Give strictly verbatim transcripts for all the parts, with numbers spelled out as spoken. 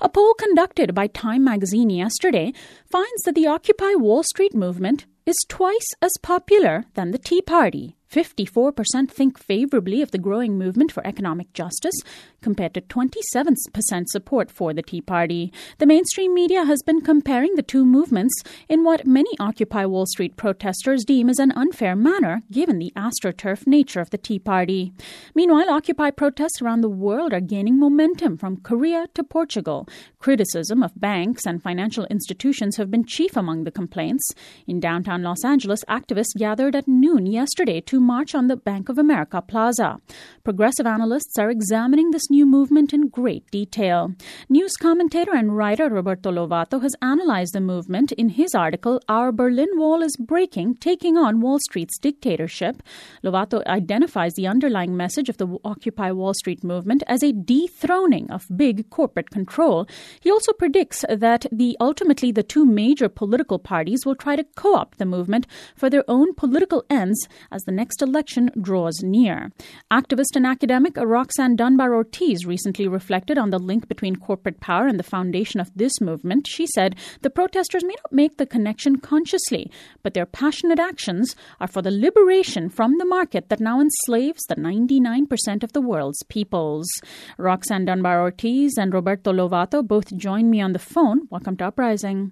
A poll conducted by Time magazine yesterday finds that the Occupy Wall Street movement is twice as popular than the Tea Party. fifty-four percent think favorably of the growing movement for economic justice, compared to twenty-seven percent support for the Tea Party. The mainstream media has been comparing the two movements in what many Occupy Wall Street protesters deem as an unfair manner, given the astroturf nature of the Tea Party. Meanwhile, Occupy protests around the world are gaining momentum, from Korea to Portugal. Criticism of banks and financial institutions have been chief among the complaints. In downtown Los Angeles, activists gathered at noon yesterday to march on the Bank of America Plaza. Progressive analysts are examining this new movement in great detail. News commentator and writer Roberto Lovato has analyzed the movement in his article, Our Berlin Wall is Breaking, Taking on Wall Street's Dictatorship. Lovato identifies the underlying message of the Occupy Wall Street movement as a dethroning of big corporate control. He also predicts that the ultimately the two major political parties will try to co-opt the movement for their own political ends as the next election draws near. Activist and academic Roxanne Dunbar-Ortiz recently reflected on the link between corporate power and the foundation of this movement. She said, the protesters may not make the connection consciously, but their passionate actions are for the liberation from the market that now enslaves the ninety-nine percent of the world's peoples. Roxanne Dunbar-Ortiz and Roberto Lovato both join me on the phone. Welcome to Uprising.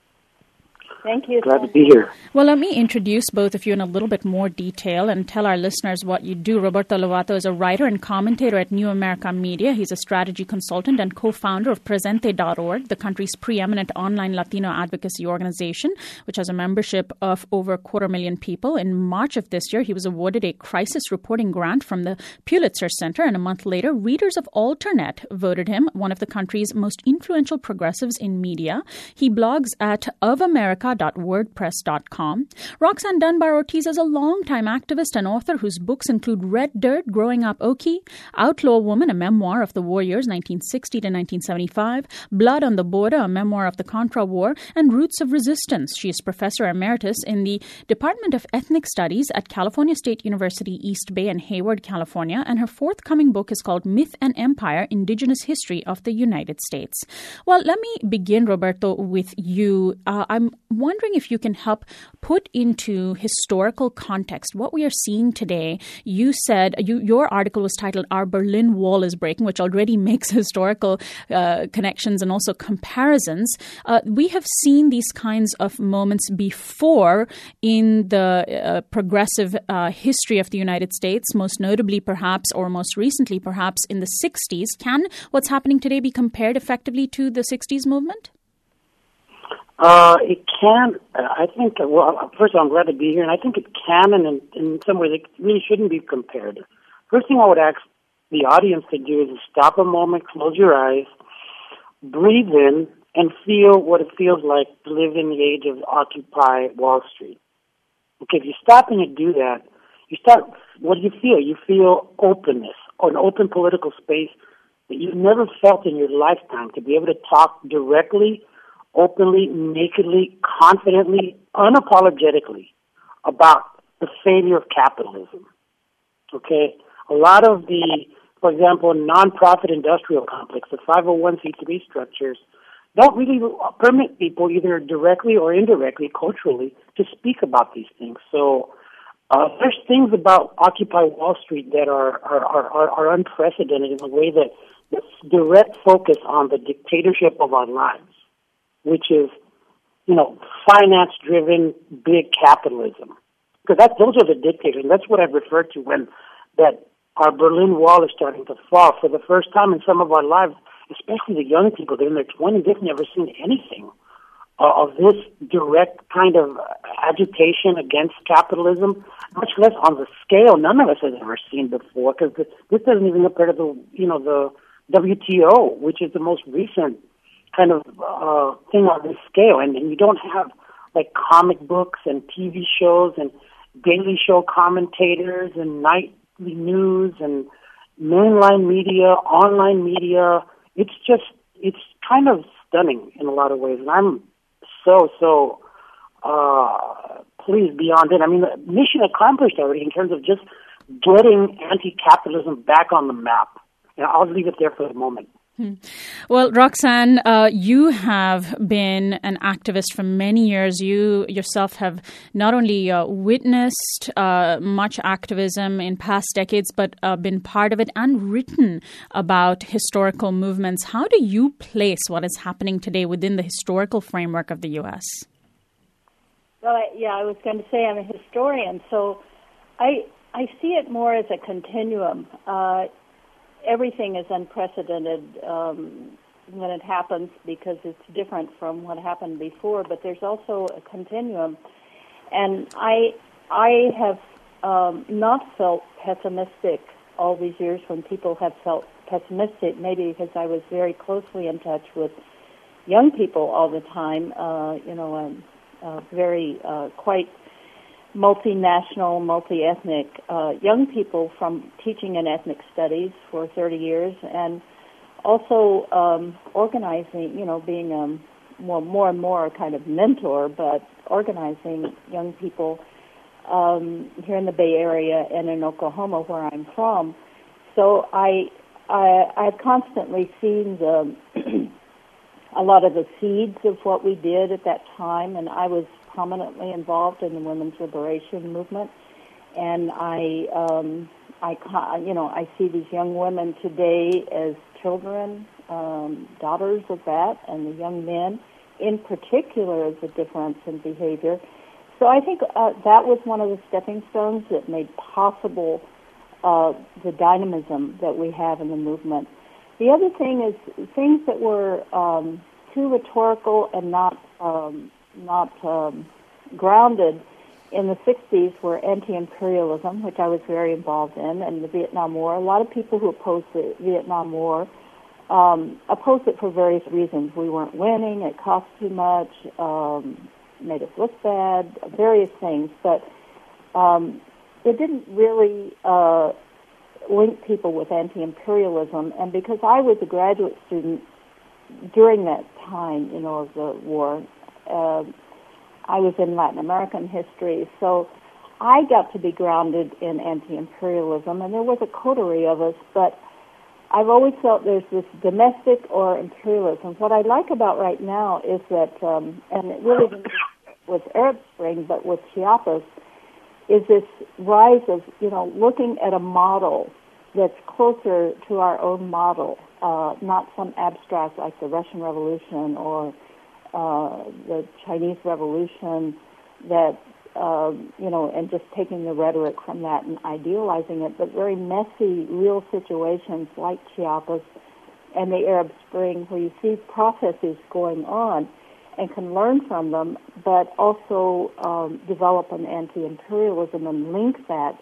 Thank you. Glad to be here. Well, let me introduce both of you in a little bit more detail and tell our listeners what you do. Roberto Lovato is a writer and commentator at New America Media. He's a strategy consultant and co-founder of Presente dot org, the country's preeminent online Latino advocacy organization, which has a membership of over a quarter million people. In March of this year, he was awarded a crisis reporting grant from the Pulitzer Center, and a month later, readers of Alternet voted him one of the country's most influential progressives in media. He blogs at of america dot wordpress dot com. Roxanne Dunbar-Ortiz is a longtime activist and author whose books include Red Dirt, Growing Up Okie, Outlaw Woman, a memoir of the war years nineteen sixty to nineteen seventy-five, Blood on the Border, a memoir of the Contra War, and Roots of Resistance. She is professor emeritus in the Department of Ethnic Studies at California State University, East Bay in Hayward, California, and her forthcoming book is called Myth and Empire, Indigenous History of the United States. Well, let me begin, Roberto, with you. Uh, I'm wondering if you can help put into historical context what we are seeing today. You said you, your article was titled Our Berlin Wall is Breaking, which already makes historical uh, connections and also comparisons. Uh, we have seen these kinds of moments before in the uh, progressive uh, history of the United States, most notably perhaps, or most recently perhaps, in the sixties. Can what's happening today be compared effectively to the sixties movement? Uh, it can. Uh, I think, well, first of all, I'm glad to be here, and I think it can, and in, in some ways it really shouldn't be compared. First thing I would ask the audience to do is stop a moment, close your eyes, breathe in, and feel what it feels like to live in the age of Occupy Wall Street. Okay, if you stop and you do that, you start, what do you feel? You feel openness, or an open political space that you've never felt in your lifetime, to be able to talk directly, openly, nakedly, confidently, unapologetically about the failure of capitalism. Okay? A lot of the, for example, nonprofit industrial complex, the five oh one c three structures, don't really permit people, either directly or indirectly, culturally, to speak about these things. So uh, there's things about Occupy Wall Street that are, are, are, are unprecedented in a way that this direct focus on the dictatorship of our lives, which is, you know, finance-driven big capitalism. Because that, those are the dictators, and that's what I've referred to when that our Berlin Wall is starting to fall. For the first time in some of our lives, especially the young people, they're in their twenties, they've never seen anything uh, of this direct kind of agitation against capitalism, much less on the scale none of us has ever seen before, because this, this doesn't even compare to the, you know, the W T O, which is the most recent kind of uh, thing on this scale, and, and you don't have like comic books and T V shows and daily show commentators and nightly news and mainline media, online media. It's just, it's kind of stunning in a lot of ways, and I'm so, so uh, pleased beyond it. I mean, the mission accomplished already in terms of just getting anti-capitalism back on the map. And I'll leave it there for the moment. Hmm. Well, Roxanne, uh, you have been an activist for many years. You yourself have not only uh, witnessed uh, much activism in past decades, but uh, been part of it and written about historical movements. How do you place what is happening today within the historical framework of the U S? Well, I, yeah, I was going to say I'm a historian, so I I see it more as a continuum. Uh, everything is unprecedented um, when it happens because it's different from what happened before, but there's also a continuum. And I I have um, not felt pessimistic all these years when people have felt pessimistic, maybe because I was very closely in touch with young people all the time, uh, you know, um, uh, very uh, quite multinational, multi-ethnic uh, young people from teaching in ethnic studies for thirty years, and also um, organizing, you know, being um, more, more and more a kind of mentor, but organizing young people um, here in the Bay Area and in Oklahoma, where I'm from. So I, I I've constantly seen the a lot of the seeds of what we did at that time, and I was prominently involved in the women's liberation movement. And I, um, I, you know, I see these young women today as children, um, daughters of that, and the young men, in particular, as a difference in behavior. So I think uh, that was one of the stepping stones that made possible uh, the dynamism that we have in the movement. The other thing is things that were um, too rhetorical and not um, not um, grounded in the sixties were anti-imperialism, which I was very involved in, and the Vietnam War. A lot of people who opposed the Vietnam War um, opposed it for various reasons. We weren't winning, it cost too much, um, made us look bad, various things. But um, it didn't really uh, link people with anti-imperialism. And because I was a graduate student during that time, you know, of the war, uh, I was in Latin American history, so I got to be grounded in anti-imperialism, and there was a coterie of us, but I've always felt there's this domestic or imperialism. What I like about right now is that, um, and it really didn't with Arab Spring, but with Chiapas, is this rise of, you know, looking at a model that's closer to our own model, uh, not some abstract like the Russian Revolution or uh, the Chinese Revolution that, uh, you know, and just taking the rhetoric from that and idealizing it, but very messy, real situations like Chiapas and the Arab Spring where you see processes going on and can learn from them, but also um, develop an anti-imperialism and link that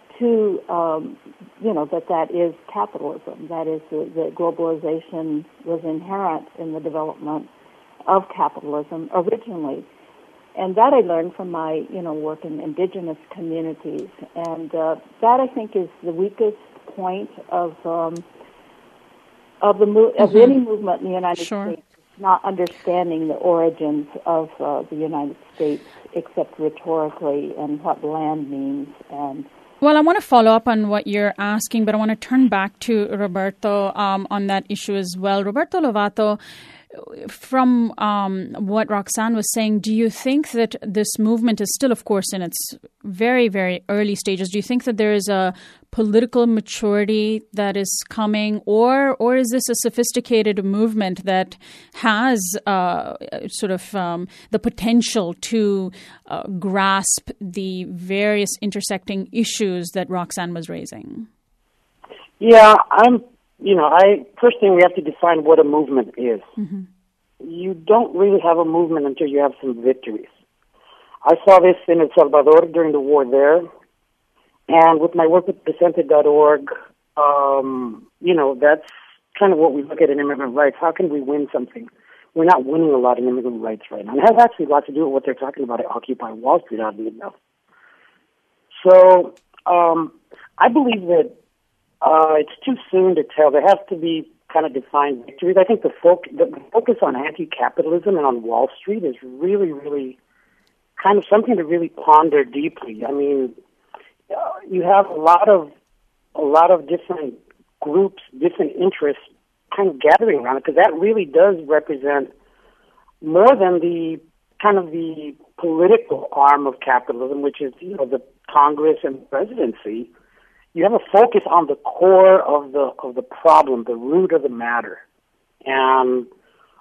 to, um, you know, that that is capitalism. That is, the, the globalization was inherent in the development of capitalism originally. And that I learned from my, you know, work in indigenous communities. And uh, that, I think, is the weakest point of um, of the mo- mm-hmm. of any movement in the United sure. States, not understanding the origins of uh, the United States, except rhetorically, and what land means. And well, I want to follow up on what you're asking, but I want to turn back to Roberto um, on that issue as well. Roberto Lovato, from um, what Roxanne was saying, do you think that this movement is still, of course, in its very, very early stages? Do you think that there is a political maturity that is coming, or or is this a sophisticated movement that has uh, sort of um, the potential to uh, grasp the various intersecting issues that Roxanne was raising? Yeah, I'm You know, I first thing we have to define what a movement is. Mm-hmm. You don't really have a movement until you have some victories. I saw this in El Salvador during the war there, and with my work with Presente dot org, um, you know, that's kind of what we look at in immigrant rights. How can we win something? We're not winning a lot in immigrant rights right now. And it has actually a lot to do with what they're talking about at Occupy Wall Street, oddly enough. So um, I believe that Uh, it's too soon to tell. There has to be kind of defined victories. I think the, fo- the focus on anti-capitalism and on Wall Street is really, really kind of something to really ponder deeply. I mean, uh, you have a lot of a lot of different groups, different interests kind of gathering around it, because that really does represent more than the kind of the political arm of capitalism, which is, you know, the Congress and presidency. You have a focus on the core of the of the problem, the root of the matter, and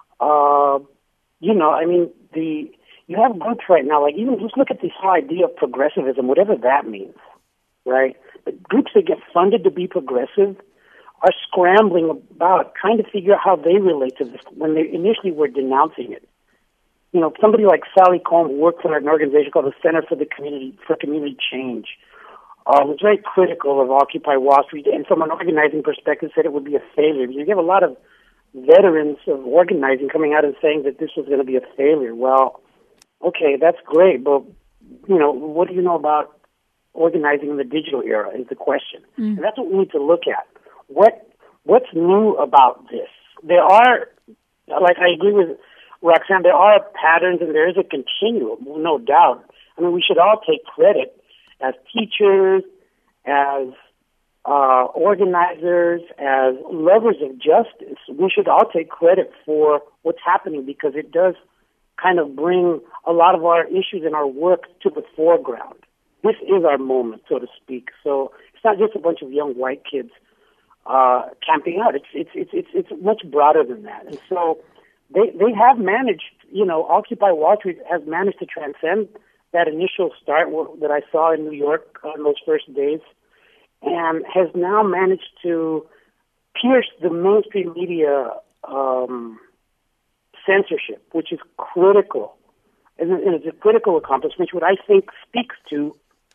uh, you know, I mean, the you have groups right now, like even just look at this whole idea of progressivism, whatever that means, right? But groups that get funded to be progressive are scrambling about trying to figure out how they relate to this when they initially were denouncing it. You know, somebody like Sally Combe worked for an organization called the Center for the Community for Community Change. Uh, was very critical of Occupy Wall Street, and from an organizing perspective, said it would be a failure. You have a lot of veterans of organizing coming out and saying that this was going to be a failure. Well, okay, that's great, but you know, what do you know about organizing in the digital era? Is the question, mm. and that's what we need to look at. What what's new about this? There are, like I agree with Roxanne, there are patterns and there is a continuum, no doubt. I mean, we should all take credit as teachers, as uh, organizers, as lovers of justice. We should all take credit for what's happening, because it does kind of bring a lot of our issues and our work to the foreground. This is our moment, so to speak. So it's not just a bunch of young white kids uh, camping out. It's it's it's it's it's much broader than that. And so they they have managed. You know, Occupy Wall Street has managed to transcend that initial start that I saw in New York on those first days, and has now managed to pierce the mainstream media um, censorship, which is critical. And it's a critical accomplishment, which I think speaks to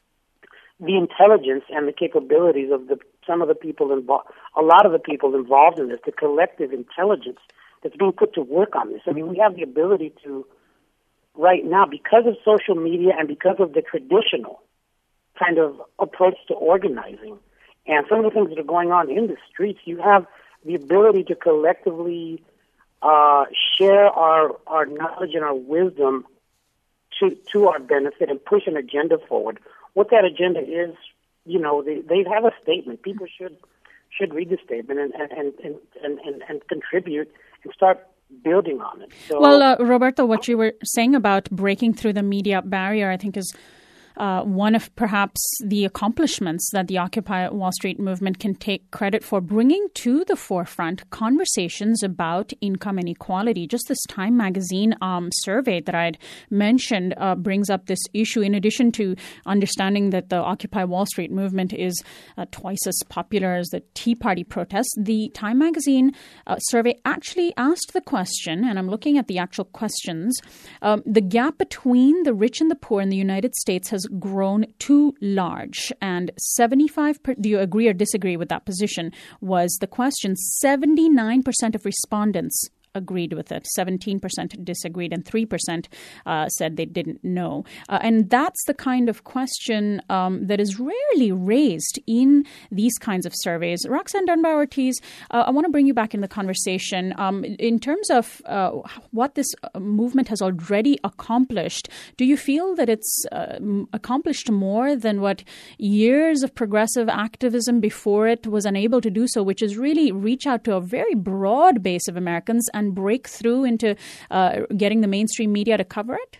the intelligence and the capabilities of the some of the people involved, a lot of the people involved in this, the collective intelligence that's being put to work on this. I mean, we have the ability to, right now, because of social media and because of the traditional kind of approach to organizing and some of the things that are going on in the streets, you have the ability to collectively uh, share our, our knowledge and our wisdom to, to our benefit and push an agenda forward. What that agenda is, you know, they, they have a statement. People should should read the statement and, and, and, and, and, and contribute and start building on it. So, well, uh, Roberto, what you were saying about breaking through the media barrier, I think is uh, one of perhaps the accomplishments that the Occupy Wall Street movement can take credit for, bringing to the forefront conversations about income inequality. Just this Time magazine um, survey that I'd mentioned uh, brings up this issue, in addition to understanding that the Occupy Wall Street movement is uh, twice as popular as the Tea Party protests. The Time magazine uh, survey actually asked the question, and I'm looking at the actual questions, um, the gap between the rich and the poor in the United States has grown too large, and seventy-five per, do you agree or disagree with that position, was the question. seventy-nine percent of respondents agreed with it, seventeen percent disagreed, and three percent uh, said they didn't know. Uh, and that's the kind of question um, that is rarely raised in these kinds of surveys. Roxanne Dunbar-Ortiz, uh, I want to bring you back in the conversation. Um, in terms of uh, what this movement has already accomplished, do you feel that it's uh, accomplished more than what years of progressive activism before it was unable to do so, which is really reach out to a very broad base of Americans and and break through into uh, getting the mainstream media to cover it?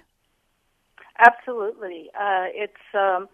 Absolutely. Uh, it's um,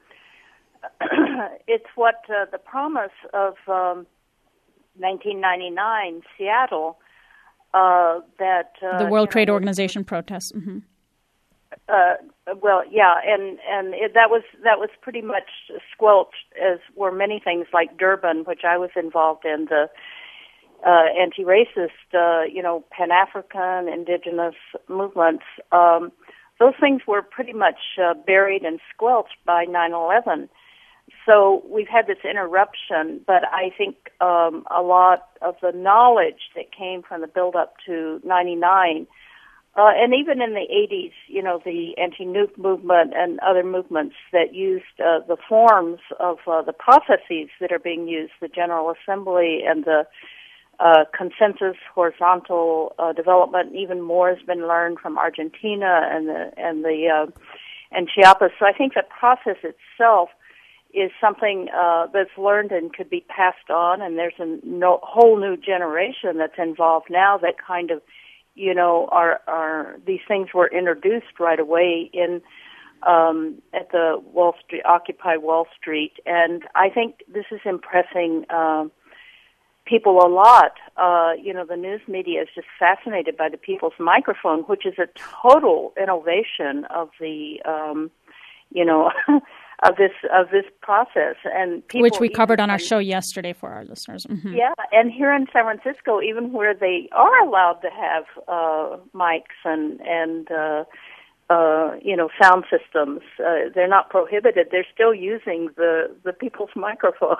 it's what uh, the promise of um, nineteen ninety-nine Seattle uh, that uh, the World Trade know, Organization protests. Mm-hmm. Uh, well, yeah, and and it, that was that was pretty much squelched, as were many things like Durban, which I was involved in, the Uh, anti-racist, uh, you know, Pan-African, indigenous movements. Um, those things were pretty much uh, buried and squelched by nine eleven. So we've had this interruption, but I think um, a lot of the knowledge that came from the build-up to ninety-nine, uh, and even in the eighties, you know, the anti-nuke movement and other movements that used uh, the forms of uh, the processes that are being used, the General Assembly and the Uh, consensus, horizontal uh, development. Even more has been learned from Argentina and the and the uh, and Chiapas. So I think the process itself is something uh, that's learned and could be passed on, and there's a no, whole new generation that's involved now that kind of, you know, are are these things were introduced right away in um, at the Wall Street, Occupy Wall Street, and I think this is impressing uh, people a lot. Uh, you know, the news media is just fascinated by the People's Microphone, which is a total innovation of the, um, you know. Of this of this process, and people which we covered on our can, show yesterday for our listeners. Mm-hmm. Yeah, and here in San Francisco, even where they are allowed to have uh, mics and and uh, uh, you know sound systems, uh, they're not prohibited. They're still using the the People's Microphone.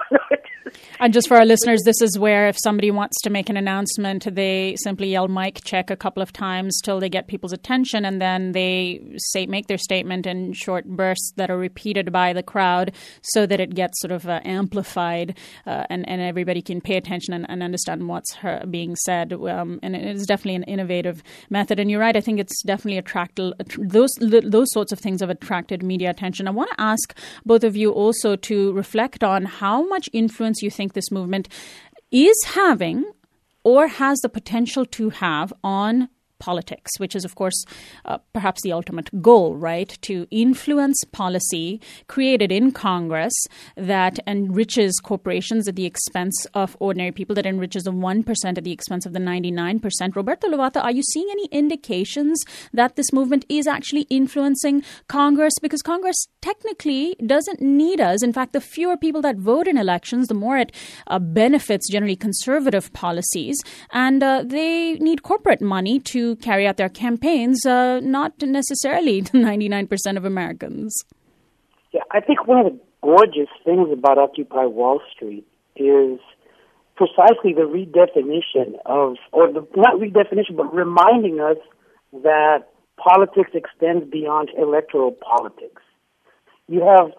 And just for our listeners, this is where if somebody wants to make an announcement, they simply yell mic check a couple of times till they get people's attention, and then they say make their statement in short bursts that are repeated by the crowd so that it gets sort of uh, amplified uh, and, and everybody can pay attention and, and understand what's her being said. Um, and it is definitely an innovative method. And you're right, I think it's definitely attracted, those, those sorts of things have attracted media attention. I want to ask both of you also to reflect on how much influence you think this movement is having or has the potential to have on politics, which is, of course, uh, perhaps the ultimate goal, right? To influence policy created in Congress that enriches corporations at the expense of ordinary people, that enriches the one percent at the expense of the ninety-nine percent. Roberto Lovato, are you seeing any indications that this movement is actually influencing Congress? Because Congress technically doesn't need us. In fact, the fewer people that vote in elections, the more it uh, benefits generally conservative policies. And uh, they need corporate money to carry out their campaigns, uh, not necessarily ninety-nine percent of Americans. Yeah, I think one of the gorgeous things about Occupy Wall Street is precisely the redefinition of, or the, not redefinition, but reminding us that politics extends beyond electoral politics. You have,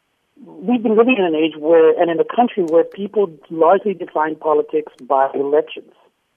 we've been living in an age where, and in a country where people largely define politics by elections.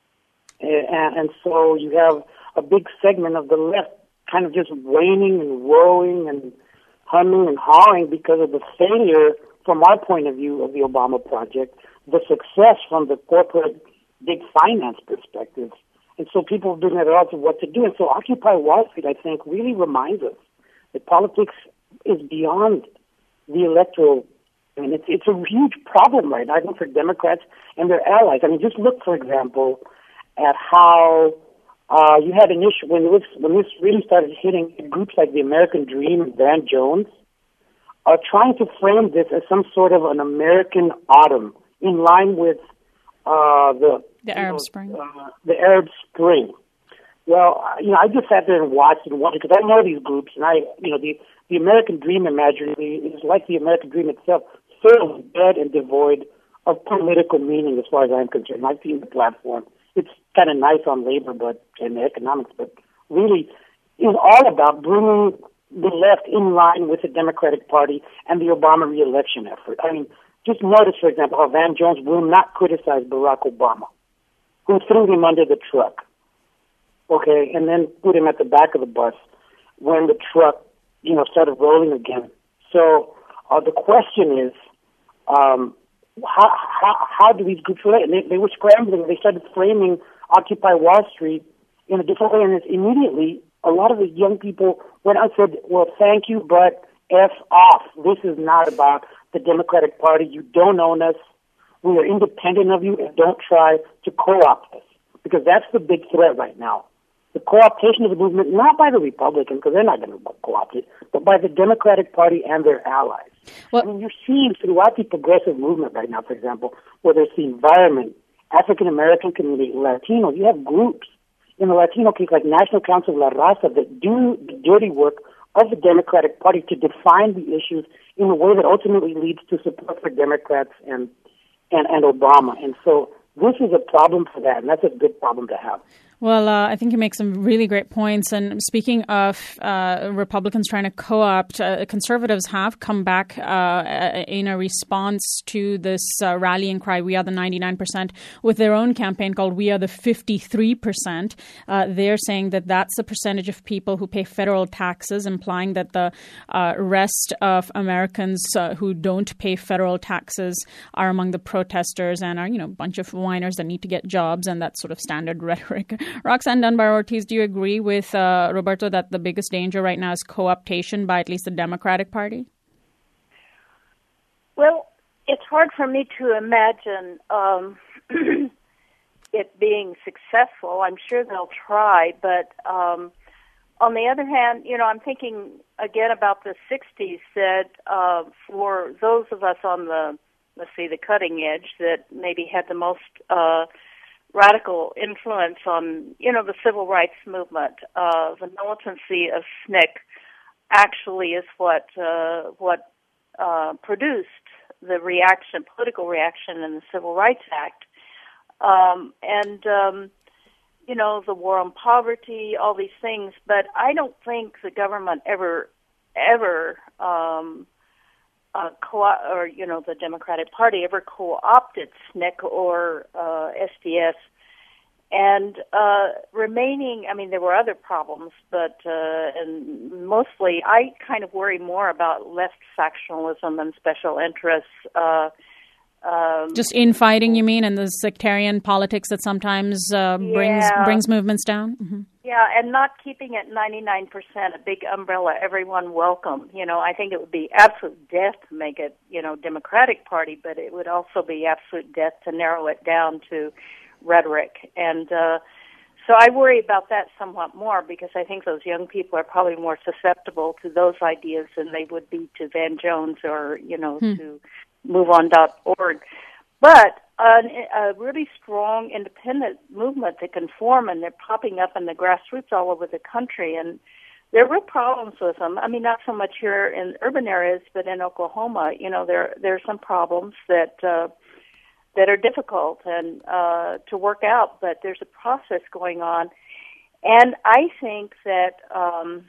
And, and so you have a big segment of the left kind of just waning and woeing and humming and hawing because of the failure, from our point of view, of the Obama project, the success from the corporate big finance perspective. And so people have been at odds of what to do. And so Occupy Wall Street, I think, really reminds us that politics is beyond the electoral. I mean, it's, it's a huge problem right now, I think, for Democrats and their allies. I mean, just look, for example, at how uh, you had an issue when it was, when this really started hitting groups like the American Dream and Van Jones are trying to frame this as some sort of an American autumn in line with uh, the the Arab know, Spring. Uh, the Arab Spring. Well, you know, I just sat there and watched and watched because I know these groups, and I, you know, the the American Dream imaginary is like the American Dream itself, thoroughly dead and devoid of political meaning, as far as I'm concerned. I've seen the platform. It's kind of nice on labor, but and economics, but really is all about bringing the left in line with the Democratic Party and the Obama re-election effort. I mean, just notice, for example, how Van Jones will not criticize Barack Obama, who threw him under the truck, okay, and then put him at the back of the bus when the truck, you know, started rolling again. So uh, the question is, um, How, how how do these groups relate? And they, they were scrambling. They started framing Occupy Wall Street in a different way, and it's immediately a lot of the young people went out and said, well, thank you, but F off. This is not about the Democratic Party. You don't own us. We are independent of you, and don't try to co-opt us, because that's the big threat right now. The co-optation of the movement, not by the Republicans, because they're not going to co-opt it, but by the Democratic Party and their allies. Well, I mean, you're seeing throughout the progressive movement right now, for example, whether it's the environment, African-American community, Latino, you have groups in the Latino case like National Council of La Raza that do the dirty work of the Democratic Party to define the issues in a way that ultimately leads to support for Democrats and, and, and Obama. And so this is a problem for that, and that's a good problem to have. Well, uh, I think you make some really great points. And speaking of uh, Republicans trying to co-opt, uh, conservatives have come back uh, in a response to this uh, rallying cry, "We are the ninety-nine percent," with their own campaign called "We are the fifty-three percent." Uh, they're saying that that's the percentage of people who pay federal taxes, implying that the uh, rest of Americans uh, who don't pay federal taxes are among the protesters and are, you know, a bunch of whiners that need to get jobs, and that sort of standard rhetoric. Roxanne Dunbar-Ortiz, do you agree with uh, Roberto that the biggest danger right now is co-optation by at least the Democratic Party? Well, it's hard for me to imagine um, it being successful. I'm sure they'll try, but um, on the other hand, you know, I'm thinking again about the sixties that uh, for those of us on the, let's see, the cutting edge that maybe had the most uh, radical influence on, you know, the civil rights movement. Uh, the militancy of S N C C actually is what uh, what uh, produced the reaction, political reaction in the Civil Rights Act. Um, and, um, you know, the war on poverty, all these things. But I don't think the government ever, ever, um, uh, co- or, you know, the Democratic Party ever co-opted S N C C or uh, S D S. And uh, remaining, I mean, there were other problems, but uh, and mostly I kind of worry more about left factionalism and special interests. Uh, um, Just infighting, you mean, and the sectarian politics that sometimes uh, brings yeah. brings movements down? Mm-hmm. Yeah, and not keeping it ninety-nine percent, a big umbrella, everyone welcome. You know, I think it would be absolute death to make it, you know, Democratic Party, but it would also be absolute death to narrow it down to rhetoric. And uh, so I worry about that somewhat more because I think those young people are probably more susceptible to those ideas than they would be to Van Jones or, you know, hmm. to move on dot org. But uh, a really strong independent movement that can form, and they're popping up in the grassroots all over the country. And there are real problems with them. I mean, not so much here in urban areas, but in Oklahoma, you know, there there are some problems that uh, that are difficult and uh, to work out, but there's a process going on. And I think that um,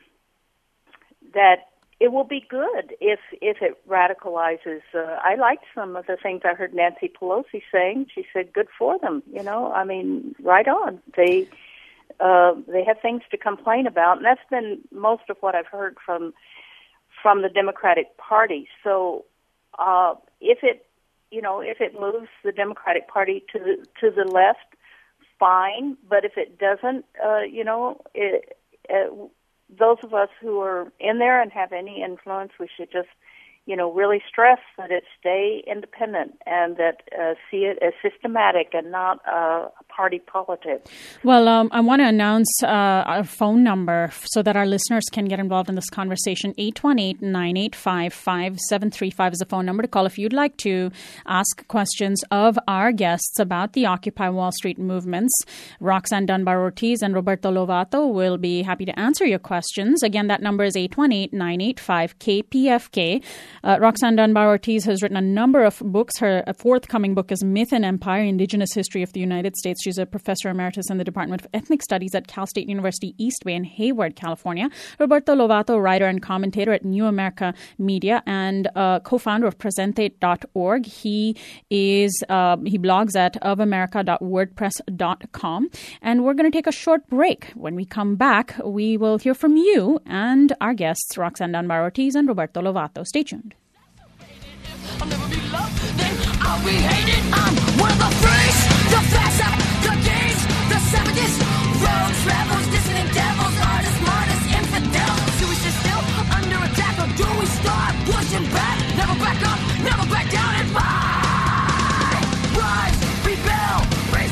that it will be good if if it radicalizes. Uh, I liked some of the things I heard Nancy Pelosi saying. She said, "Good for them." You know, I mean, right on. They uh, they have things to complain about, and that's been most of what I've heard from from the Democratic Party. So uh, if it you know if it moves the Democratic Party to the to the left, fine. But if it doesn't, uh, you know, it. it those of us who are in there and have any influence, we should just, you know, really stress that it stay independent and that uh, see it as systematic and not uh, party politics. Well, um, I want to announce uh, our phone number so that our listeners can get involved in this conversation. eight one eight, nine eight five, five seven three five is the phone number to call if you'd like to ask questions of our guests about the Occupy Wall Street movements. Roxanne Dunbar-Ortiz and Roberto Lovato will be happy to answer your questions. Again, that number is eight one eight, nine eight five, K P F K. Uh, Roxanne Dunbar-Ortiz has written a number of books. Her forthcoming book is Myth and Empire, Indigenous History of the United States. She's a professor emeritus in the Department of Ethnic Studies at Cal State University East Bay in Hayward, California. Roberto Lovato, writer and commentator at New America Media and uh, co-founder of Presente dot org. He is uh, he blogs at of america dot wordpress dot com. And we're going to take a short break. When we come back, we will hear from you and our guests, Roxanne Dunbar-Ortiz and Roberto Lovato. Stay tuned. I'll never be loved, then I'll be hated. I'm one of the freaks, the facts up, the gays, the savages, rogues, rebels, dissonant devils, artists, martyrs, infidels. Do we sit still under attack or do we start pushing back? Never back up, never back down and fight. Rise, rebel, raise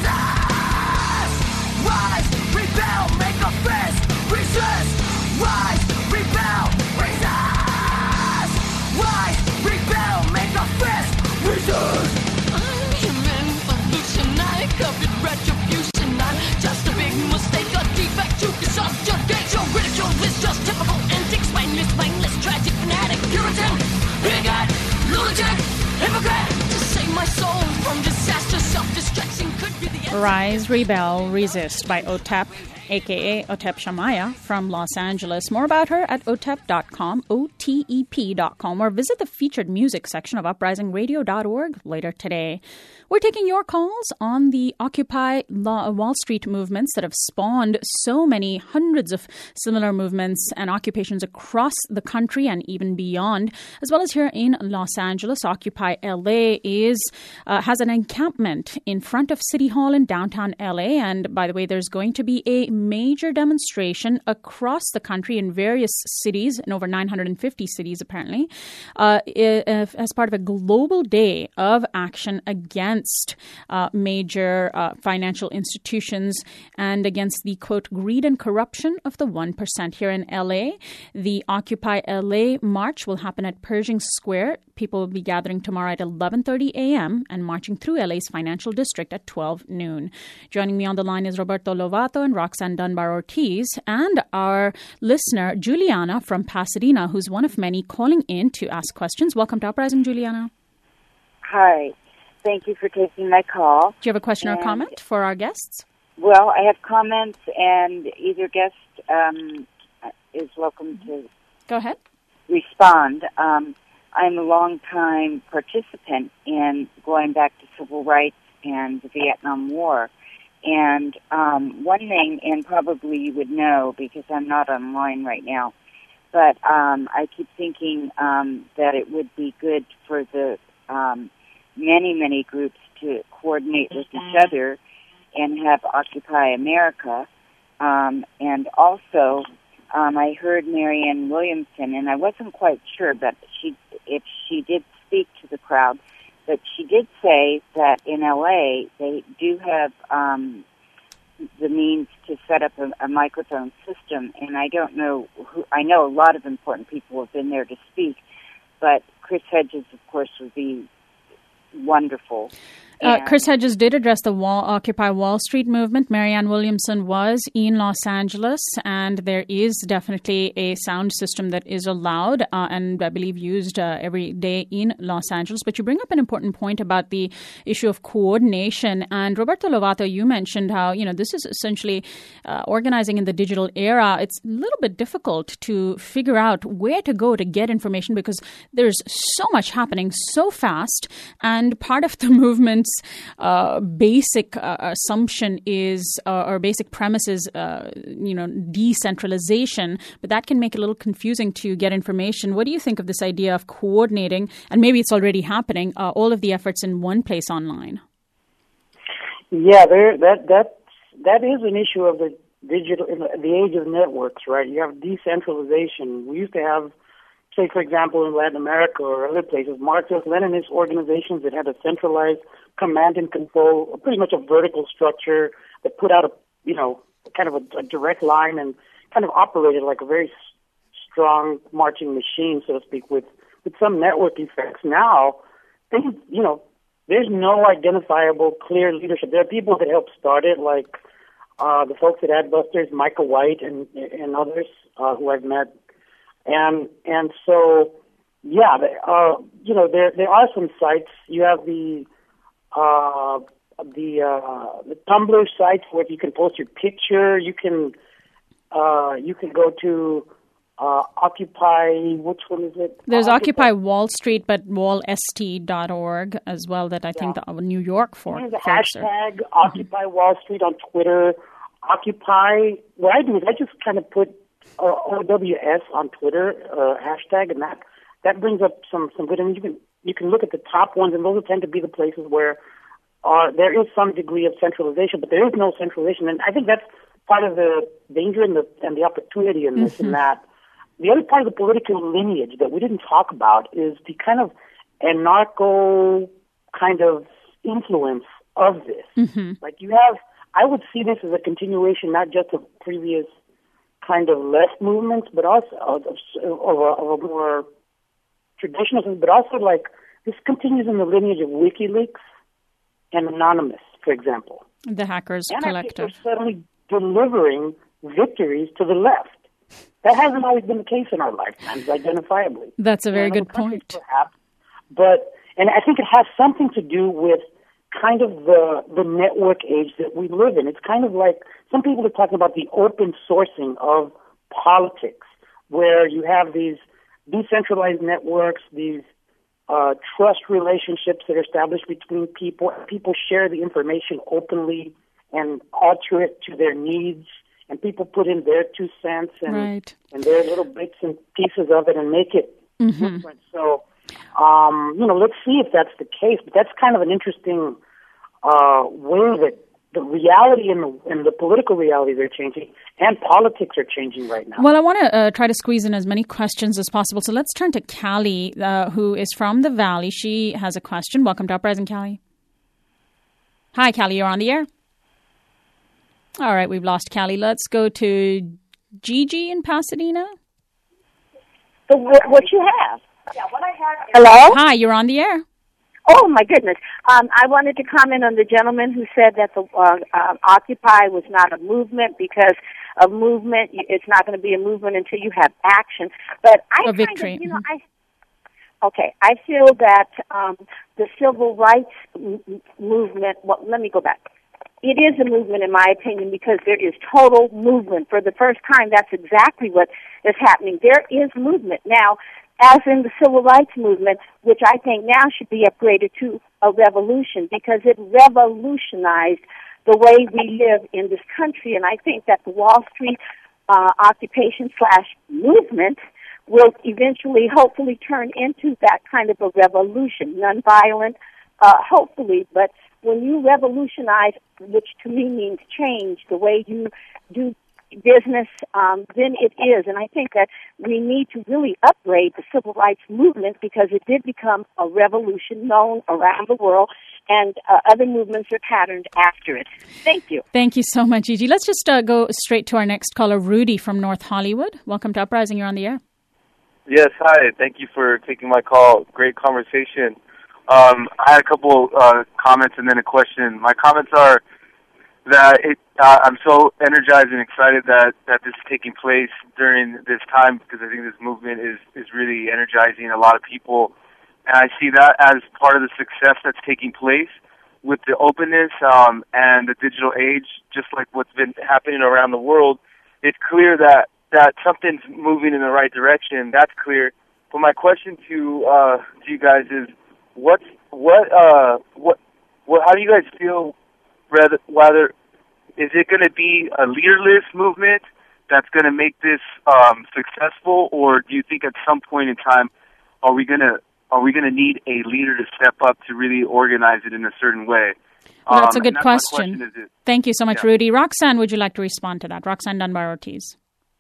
us. Rise, rebel, make a fist, resist. Rise, rebel, raise us. Rise, rebel, make a fist, resist. I'm human, evolutionary, Rise, Rebel, Resist by Otep, a k a. Otep Shamaya from Los Angeles. More about her at otep dot com, O T E P dot com, or visit the featured music section of uprising radio dot org later today. We're taking your calls on the Occupy Wall Street movements that have spawned so many hundreds of similar movements and occupations across the country and even beyond, as well as here in Los Angeles. Occupy L A is uh, has an encampment in front of City Hall in downtown L A, and by the way, there's going to be a major demonstration across the country in various cities, in over nine hundred fifty cities apparently, uh, as part of a global day of action against uh, major uh, financial institutions and against the, quote, greed and corruption of the one percent. Here in L A, the Occupy L A march will happen at Pershing Square. People will be gathering tomorrow at eleven thirty a.m. and marching through L A's financial district at twelve noon. Joining me on the line is Roberto Lovato and Roxanne Dunbar-Ortiz, and our listener, Juliana from Pasadena, who's one of many calling in to ask questions. Welcome to Uprising, Juliana. Hi. Thank you for taking my call. Do you have a question and, or comment for our guests? Well, I have comments, and either guest um, is welcome to Go ahead. respond. Um, I'm a long-time participant in going back to civil rights and the Vietnam War. And um, one thing, and probably you would know because I'm not online right now, but um, I keep thinking um, that it would be good for the um, many, many groups to coordinate with each other and have Occupy America. Um, and also, um, I heard Marianne Williamson, and I wasn't quite sure, but she, if she did speak to the crowd, but she did say that in L A they do have um, the means to set up a, a microphone system, and I don't know who. I know a lot of important people have been there to speak, but Chris Hedges, of course, would be wonderful. Uh, Chris Hedges did address the wall, Occupy Wall Street movement. Marianne Williamson was in Los Angeles, and there is definitely a sound system that is allowed uh, and I believe used uh, every day in Los Angeles. But you bring up an important point about the issue of coordination. And Roberto Lovato, you mentioned how, you know, this is essentially uh, organizing in the digital era. It's a little bit difficult to figure out where to go to get information because there's so much happening so fast. And part of the movement Uh, basic uh, assumption is, uh, or basic premise is, uh, you know, decentralization, but that can make it a little confusing to get information. What do you think of this idea of coordinating, and maybe it's already happening, uh, all of the efforts in one place online? Yeah, there, that that that is an issue of the digital, in the, the age of networks, right? You have decentralization. We used to have, say, for example, in Latin America or other places, Marxist-Leninist organizations that had a centralized command and control, pretty much a vertical structure that put out a, you know, kind of a, a direct line and kind of operated like a very s- strong marching machine, so to speak, with, with some network effects. Now, things, you know, there's no identifiable clear leadership. There are people that helped start it, like uh, the folks at Adbusters, Micah White and, and others uh, who I've met. And and so, yeah, uh, you know, there there are some sites. You have the uh, the uh, the Tumblr sites where you can post your picture. You can uh, you can go to uh, Occupy. Which one is it? There's Occupy, Occupy Wall Street, but wall s t dot org as well. That I think yeah. the New York for There's a folks hashtag are. Occupy Wall Street on Twitter. Occupy. What I do is I just kind of put Uh, O W S on Twitter uh, hashtag, and that that brings up some some good. I mean, you can you can look at the top ones, and those tend to be the places where uh, there is some degree of centralization, but there is no centralization, and I think that's part of the danger and the and the opportunity in this. Mm-hmm. And that the other part of the political lineage that we didn't talk about is the kind of anarcho kind of influence of this. Mm-hmm. Like you have, I would see this as a continuation, not just of previous kind of left movements, but also of, of, of, a, of a more traditional, but also like this continues in the lineage of WikiLeaks and Anonymous, for example. The Hackers Collective. Anarchists are suddenly delivering victories to the left. That hasn't always been the case in our lifetimes, identifiably. That's a very you know, good point. Perhaps, but, and I think it has something to do with kind of the the network age that we live in. It's kind of like some people are talking about the open sourcing of politics, where you have these decentralized networks, these uh, trust relationships that are established between people. People share the information openly and alter it to their needs, and people put in their two cents and, right. and their little bits and pieces of it and make it mm-hmm. different. So, um, you know, let's see if that's the case. But that's kind of an interesting uh, way that the reality and the, and the political realities are changing, and politics are changing right now. Well, I want to uh, try to squeeze in as many questions as possible. So let's turn to Callie, uh, who is from the Valley. She has a question. Welcome to Uprising, Callie. Hi, Callie. You're on the air. All right, we've lost Callie. Let's go to Gigi in Pasadena. So what, what you have? Yeah, what I have. Hello? Hi, you're on the air. Oh, my goodness. Um, I wanted to comment on the gentleman who said that the uh, uh, Occupy was not a movement because a movement, it's not going to be a movement until you have action. But I a kind victory. of, you know, I, okay, I feel that um, the civil rights m- movement, well, let me go back. It is a movement, in my opinion, because there is total movement. For the first time, that's exactly what is happening. There is movement. Now, as in the civil rights movement, which I think now should be upgraded to a revolution because it revolutionized the way we live in this country. And I think that the Wall Street uh, occupation slash movement will eventually, hopefully, turn into that kind of a revolution, nonviolent, uh, hopefully. But when you revolutionize, which to me means change, the way you do business, um, then it is. And I think that we need to really upgrade the civil rights movement because it did become a revolution known around the world, and uh, other movements are patterned after it. Thank you. Thank you so much, Gigi. Let's just uh, go straight to our next caller, Rudy from North Hollywood. Welcome to Uprising. You're on the air. Yes, hi. Thank you for taking my call. Great conversation. Um, I had a couple uh, comments and then a question. My comments are that it, uh, I'm so energized and excited that, that this is taking place during this time because I think this movement is, is really energizing a lot of people. And I see that as part of the success that's taking place with the openness um, and the digital age, just like what's been happening around the world. It's clear that, that something's moving in the right direction. That's clear. But my question to uh, to you guys is, what's what uh what what how do you guys feel? Rather, whether is it going to be a leaderless movement that's going to make this um, successful, or do you think at some point in time are we going to are we going to need a leader to step up to really organize it in a certain way? Well, that's um, a good that's question. question is, Thank you so much, yeah. Rudy. Roxanne, would you like to respond to that? Roxanne Dunbar Ortiz.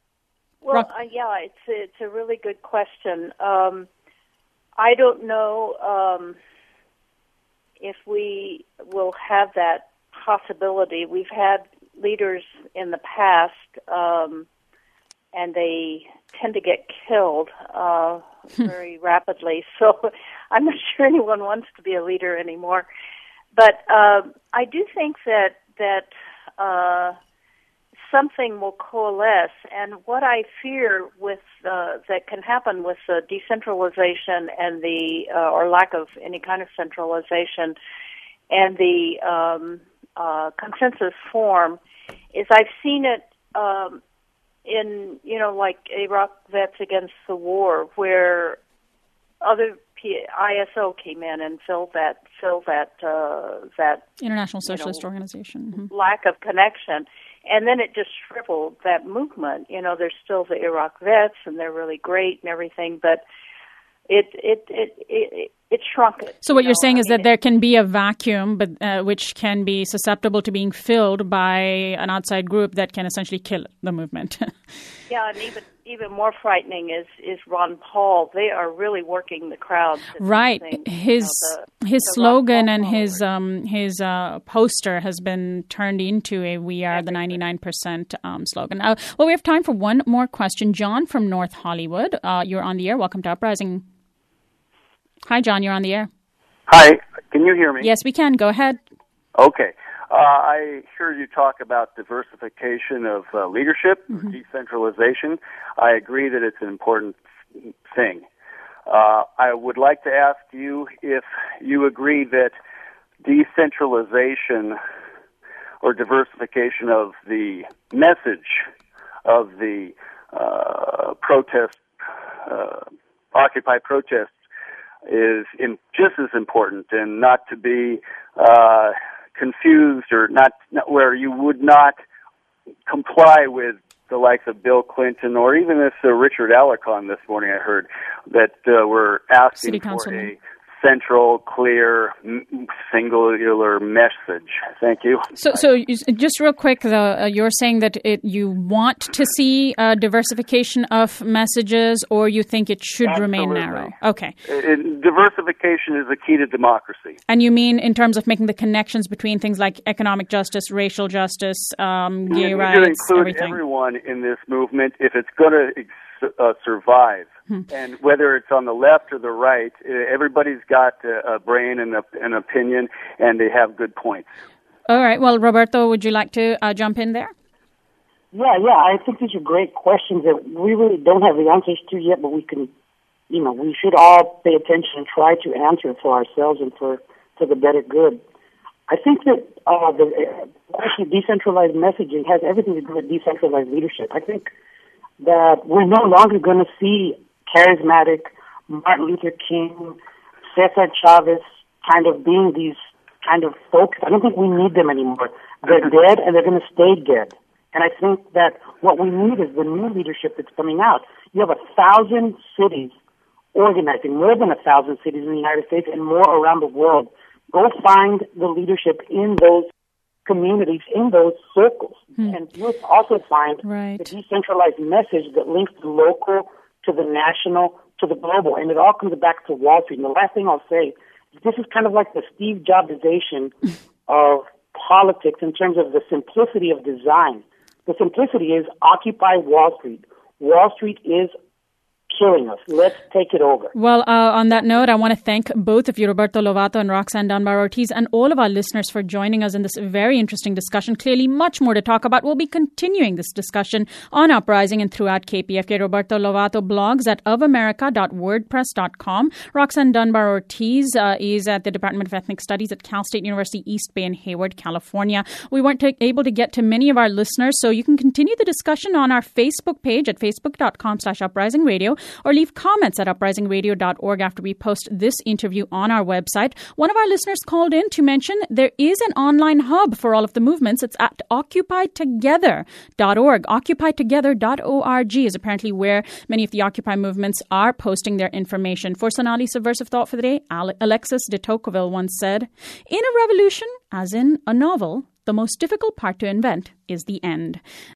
Well, uh, yeah, it's a, it's a really good question. Um, I don't know um, if we will have that possibility. We've had leaders in the past, um, and they tend to get killed uh, very rapidly. So I'm not sure anyone wants to be a leader anymore. But uh, I do think that that uh, something will coalesce, and what I fear with uh, that can happen with the decentralization and the uh, or lack of any kind of centralization and the um, uh, consensus form is I've seen it um, in you know like Iraq Vets Against the War, where other P- I S O came in and filled that filled that uh, that International Socialist you know, Organization mm-hmm. lack of connection. And then it just shriveled that movement. You know, there's still the Iraq vets, and they're really great and everything, but it it it it, it shrunk it. So what you you're know? saying I is mean, that there can be a vacuum, but uh, which can be susceptible to being filled by an outside group that can essentially kill the movement. Yeah, and even even more frightening is, is Ron Paul. They are really working the crowd. Right. Things, his you know, the, his the slogan and his um, his uh, poster has been turned into a "We Are the ninety-nine percent" um, slogan. Uh, well, we have time for one more question. John from North Hollywood, uh, you're on the air. Welcome to Uprising. Hi, John. You're on the air. Hi. Can you hear me? Yes, we can. Go ahead. Okay. Uh, I heard you talk about diversification of uh, leadership, mm-hmm. decentralization. I agree that it's an important thing. Uh, I would like to ask you if you agree that decentralization or diversification of the message of the uh, protest, uh, Occupy protests is in, just as important, and not to be uh, confused or not, not where you would not comply with the likes of Bill Clinton or even this uh, Richard Alarcon this morning I heard that uh, were asking City for Councilman. a central, clear, m- singular message. Thank you. So, so you- just real quick, though, uh, you're saying that it, you want to see uh, diversification of messages, or you think it should Absolutely. remain narrow? Okay. And diversification is the key to democracy. And you mean in terms of making the connections between things like economic justice, racial justice, um, gay You rights, need to include everything? everyone in this movement if it's going to ex- uh, survive. Hmm. And whether it's on the left or the right, uh, everybody's got uh, a brain and a, an opinion, and they have good points. All right. Well, Roberto, would you like to uh, jump in there? Yeah, yeah. I think these are great questions that we really don't have the answers to yet, but we can, you know, we should all pay attention and try to answer for ourselves and for, for the better good. I think that uh, the uh, question of decentralized messaging has everything to do with decentralized leadership. I think that we're no longer going to see charismatic Martin Luther King, Cesar Chavez kind of being these kind of folks. I don't think we need them anymore. They're dead, and they're going to stay dead. And I think that what we need is the new leadership that's coming out. You have a thousand cities organizing, more than a thousand cities in the United States and more around the world. Go find the leadership in those communities, in those circles. Hmm. And you'll also find Right. the decentralized message that links the local to the national to the global. And it all comes back to Wall Street. And the last thing I'll say, this is kind of like the Steve Jobsization of politics in terms of the simplicity of design. The simplicity is Occupy Wall Street. Wall Street is killing us. Let's take it over. Well, uh, on that note, I want to thank both of you, Roberto Lovato and Roxanne Dunbar-Ortiz, and all of our listeners for joining us in this very interesting discussion. Clearly, much more to talk about. We'll be continuing this discussion on Uprising and throughout K P F K. Roberto Lovato blogs at of america dot wordpress dot com. Roxanne Dunbar-Ortiz uh, is at the Department of Ethnic Studies at Cal State University, East Bay in Hayward, California. We weren't t- able to get to many of our listeners, so you can continue the discussion on our Facebook page at facebook dot com slash uprising radio. Or leave comments at uprising radio dot org after we post this interview on our website. One of our listeners called in to mention there is an online hub for all of the movements. It's at occupy together dot org. occupy together dot org is apparently where many of the Occupy movements are posting their information. For Sonali's Subversive Thought for the Day, Alexis de Tocqueville once said, "In a revolution, as in a novel, the most difficult part to invent is the end."